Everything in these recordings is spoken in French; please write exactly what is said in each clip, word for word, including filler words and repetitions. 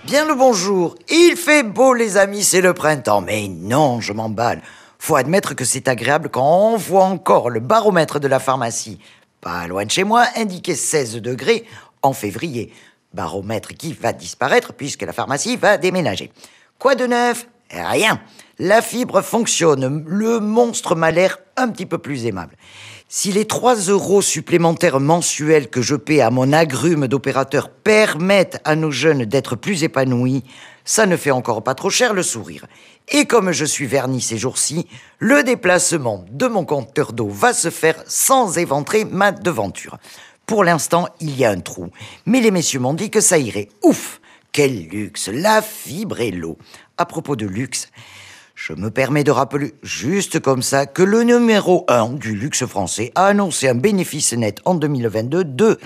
Bien le bonjour. Il fait beau les amis, c'est le printemps. Mais non, je m'emballe. Faut admettre que c'est agréable quand on voit encore le baromètre de la pharmacie, pas loin de chez moi, indiquer seize degrés en février. Baromètre qui va disparaître puisque la pharmacie va déménager. Quoi de neuf? Rien. La fibre fonctionne. Le monstre m'a l'air un petit peu plus aimable. Si les trois euros supplémentaires mensuels que je paie à mon agrume d'opérateur permettent à nos jeunes d'être plus épanouis, ça ne fait encore pas trop cher le sourire. Et comme je suis verni ces jours-ci, le déplacement de mon compteur d'eau va se faire sans éventrer ma devanture. Pour l'instant, il y a un trou. Mais les messieurs m'ont dit que ça irait. Ouf! Quel luxe! La fibre et l'eau. À propos de luxe, je me permets de rappeler, juste comme ça, que le numéro un du luxe français a annoncé un bénéfice net en deux mille vingt-deux de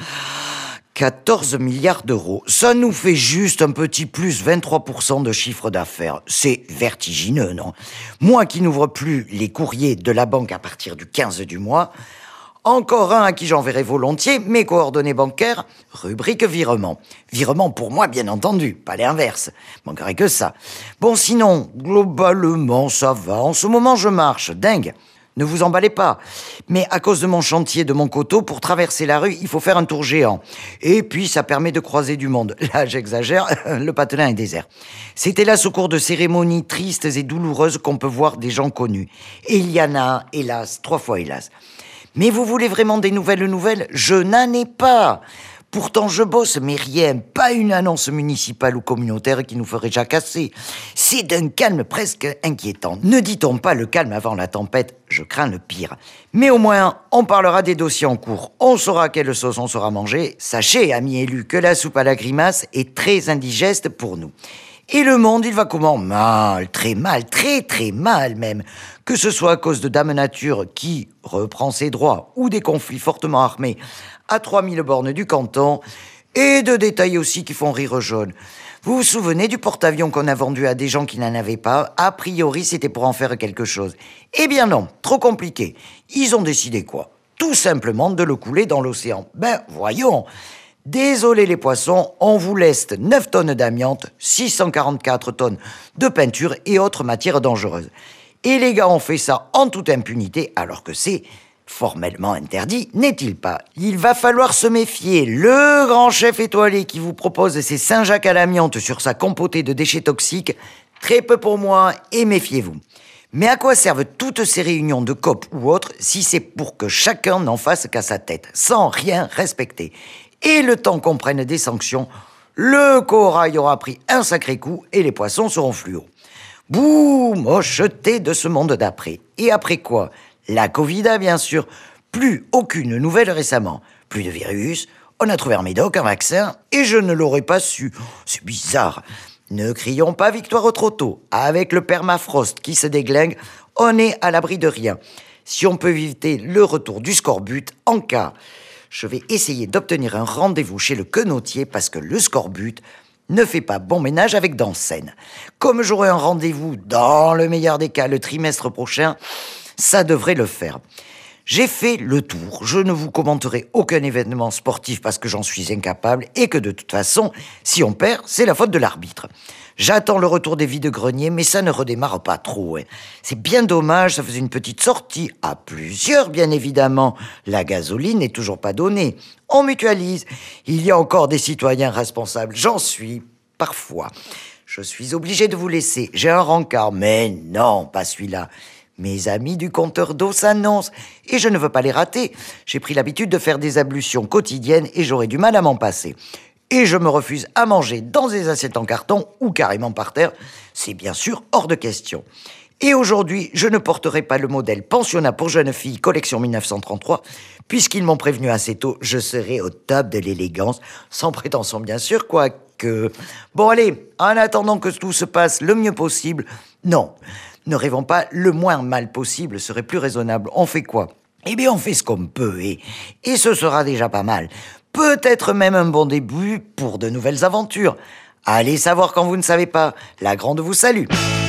quatorze milliards d'euros. Ça nous fait juste un petit plus vingt-trois pour cent de chiffre d'affaires. C'est vertigineux, non? Moi qui n'ouvre plus les courriers de la banque à partir du quinze du mois, encore un à qui j'enverrai volontiers mes coordonnées bancaires, rubrique virement. Virement pour moi, bien entendu, pas l'inverse. Manquerait que ça. Bon, sinon, globalement, ça va. En ce moment, je marche. Dingue. Ne vous emballez pas. Mais à cause de mon chantier, de mon coteau, pour traverser la rue, il faut faire un tour géant. Et puis, ça permet de croiser du monde. Là, j'exagère, le patelin est désert. C'est hélas au cours de cérémonies tristes et douloureuses qu'on peut voir des gens connus. Et il y en a, hélas, trois fois hélas. Mais vous voulez vraiment des nouvelles nouvelles? Je n'en ai pas. Pourtant, je bosse, mais rien, pas une annonce municipale ou communautaire qui nous ferait jacasser. C'est d'un calme presque inquiétant. Ne dit-on pas le calme avant la tempête? Je crains le pire. Mais au moins, on parlera des dossiers en cours. On saura quelle sauce on sera mangé. Sachez, amis élus, que la soupe à la grimace est très indigeste pour nous. Et le monde, il va comment? Mal, très mal, très très mal même. Que ce soit à cause de Dame Nature qui reprend ses droits ou des conflits fortement armés à trois mille bornes du canton, et de détails aussi qui font rire jaune. Vous vous souvenez du porte-avions qu'on a vendu à des gens qui n'en avaient pas? A priori, c'était pour en faire quelque chose. Eh bien non, trop compliqué. Ils ont décidé quoi? Tout simplement de le couler dans l'océan. Ben voyons. Désolé les poissons, on vous laisse neuf tonnes d'amiante, six cent quarante-quatre tonnes de peinture et autres matières dangereuses. Et les gars ont fait ça en toute impunité, alors que c'est formellement interdit, n'est-il pas? Il va falloir se méfier. Le grand chef étoilé qui vous propose ses Saint-Jacques à l'amiante sur sa compotée de déchets toxiques, très peu pour moi, et méfiez-vous. Mais à quoi servent toutes ces réunions de C O P ou autres si c'est pour que chacun n'en fasse qu'à sa tête, sans rien respecter? Et le temps qu'on prenne des sanctions, le corail aura pris un sacré coup et les poissons seront fluos. Bouh, mocheté de ce monde d'après. Et après quoi? La Covid, bien sûr. Plus aucune nouvelle récemment. Plus de virus, on a trouvé un médoc, un vaccin, et je ne l'aurais pas su. C'est bizarre. Ne crions pas victoire trop tôt. Avec le permafrost qui se déglingue, on est à l'abri de rien. Si on peut éviter le retour du scorbut, en cas... Je vais essayer d'obtenir un rendez-vous chez le quenotier parce que le scorbut ne fait pas bon ménage avec Dansen. Comme j'aurai un rendez-vous, dans le meilleur des cas, le trimestre prochain, ça devrait le faire. J'ai fait le tour. Je ne vous commenterai aucun événement sportif parce que j'en suis incapable et que de toute façon, si on perd, c'est la faute de l'arbitre. J'attends le retour des vides-greniers, mais ça ne redémarre pas trop. Hein. C'est bien dommage, ça faisait une petite sortie. À plusieurs, bien évidemment. La gasoline n'est toujours pas donnée. On mutualise. Il y a encore des citoyens responsables. J'en suis, parfois. Je suis obligé de vous laisser. J'ai un rencard. Mais non, pas celui-là. Mes amis du compteur d'eau s'annoncent. Et je ne veux pas les rater. J'ai pris l'habitude de faire des ablutions quotidiennes et j'aurais du mal à m'en passer. Et je me refuse à manger dans des assiettes en carton ou carrément par terre. C'est bien sûr hors de question. Et aujourd'hui, je ne porterai pas le modèle pensionnat pour jeunes filles collection mille neuf cent trente-trois, puisqu'ils m'ont prévenu assez tôt, je serai au top de l'élégance, sans prétention bien sûr, quoique... Bon allez, en attendant que tout se passe le mieux possible, non, ne rêvons pas, le moins mal possible serait plus raisonnable. On fait quoi? Eh bien, on fait ce qu'on peut, et, et ce sera déjà pas mal. Peut-être même un bon début pour de nouvelles aventures. Allez savoir quand vous ne savez pas. La grande vous salue.